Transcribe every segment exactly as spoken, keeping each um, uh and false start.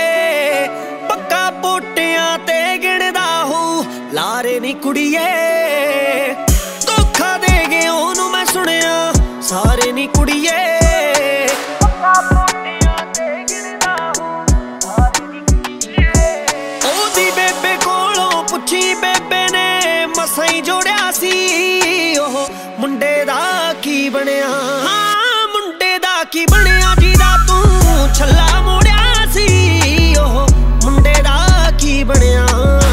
पक्का पोटियां ते गिणदा हो लारे नी कुड़िए धोखा दे गए ओनू मैं सुनिया सारे नी कुड़िए जोड़िया सी ओह मुंडे दा की बनिया हाँ मुंडे दा की बनिया जीदा तू छल्ला मोड़िया सी ओह मुंडे दा की बनिया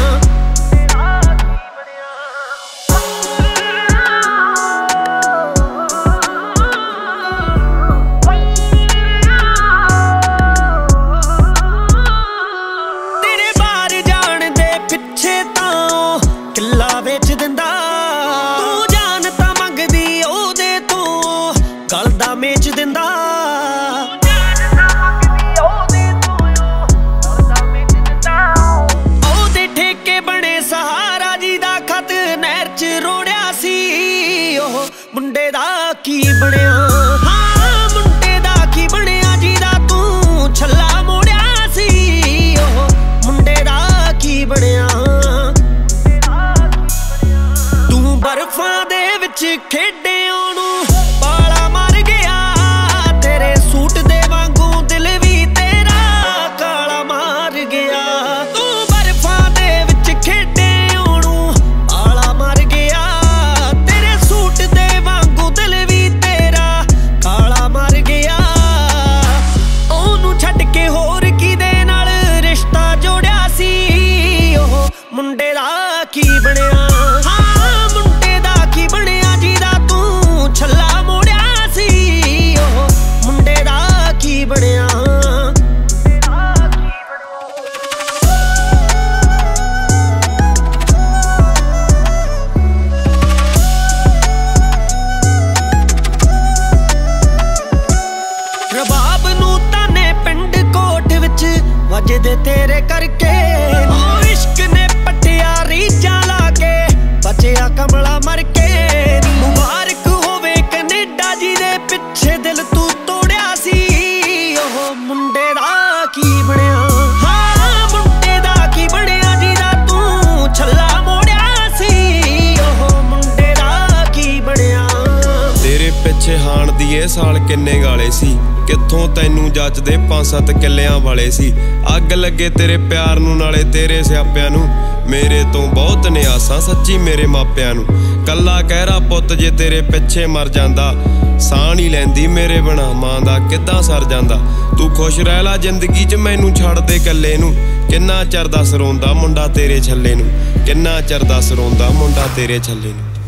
तेरे बाहर जान दे पिछे तां किला बेच दिंदा तू जान तां मंगदी ओदे तों गलदा मेच दिंदा ओदे ठेके बने सहारा जी दा खत नहर च रोड़िया सी ओह मुंडे दा की बनिया हाँ मुंडे दा की बनिया जी दा तू छल्ला मोड़िया सी ओह मुंडे दा की बनिया बर्फां दे विच खेडे ओनू बाला मर गया तेरे सूट दे वांगू दिल भी तेरा काला मार गया तू बर्फां दे विच खेडे ओनू बाला मर गया तेरे सूट दे वांगू दिल भी तेरा काला मर गया ओनू छड्ड के होर किदे नाल रिश्ता जोड़िया सी ओह मुंडे दा की बनिया छल्ला मोड़िया सी ओह मुंडे दा की बनिया रबाब नू ताने पिंड कोट विच वजदे तेरे करके ओ इश्क ने पट्टिया रीझां ला के बचिया कमला मर के मुबारक होवे कनेडा जी दे पिछे दिल तू तोड़िया सी ओह मुंडे दा की बनिया हाँ मुंडे दा की बनिया जी दा तू छल्ला मोड़िया सी ओह मुंडे दा की बनिया तेरे पिछे हाण दी ए साल किन्ने गाले सी कित्थों तैनू जचदे पांच सत्त किल्लियां वाले सी अग लगे तेरे प्यार नू नाले तेरे सियापियां नू मेरे तो बहुत ने आसां सच्ची मेरे मापियां नू कल्ला कहरा पुੱਤ जे तेरे पिछे मर जांदा साह नहीं लैंदी मेरे बिना मां दा किद्दां सर जांदा तू खुश रह ला जिंदगी च मैनू छड़ दे कल्ले नू किन्ना चर दस रोंदा मुंडा तेरे छल्ले नू किन्ना चर दस रोंदा मुंडा तेरे छल्ले नू।